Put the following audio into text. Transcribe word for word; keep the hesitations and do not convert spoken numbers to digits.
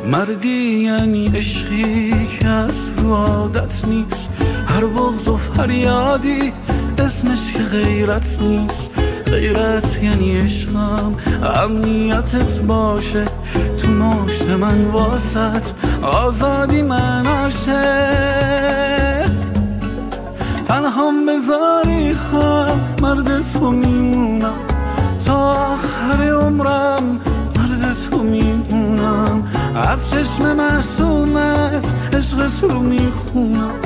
مردی یعنی عشقی که از رو عادت نیست، هر بغض و فریادی اسمش که غیرت نیست. غیرت یعنی عشقم امنیتت باشه، تو مشت من واسط آزادی من عاشق. تنهام بذاری خواهم مرد تو میمونم، تا آخر عمرم مرد تو میمونم. از چشم معصومت عشق تو میخونم.